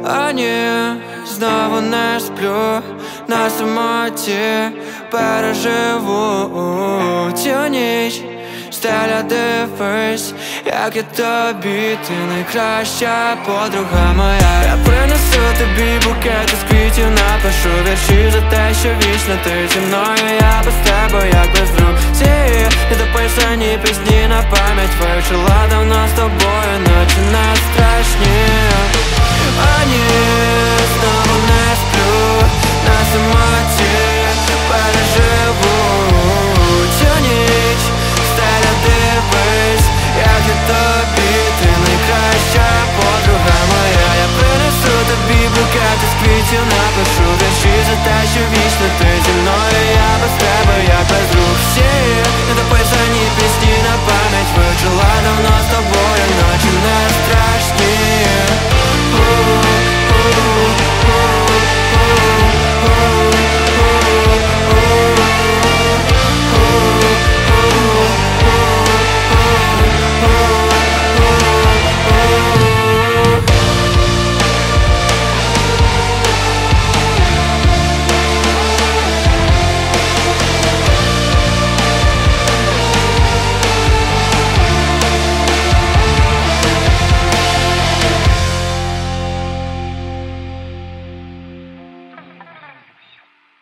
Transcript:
А ні, знову не сплю, на самоті переживу цю ніч. Стеля, дивись, як я тобі, ти найкраща подруга моя. Я принесу тобі букет із квітів, напишу вірші за те, що вічно ти зі мною. Я без тебе, як без друзів. Недописані пісні на пам'ять вивчила давно з тобою, ночі не страшні.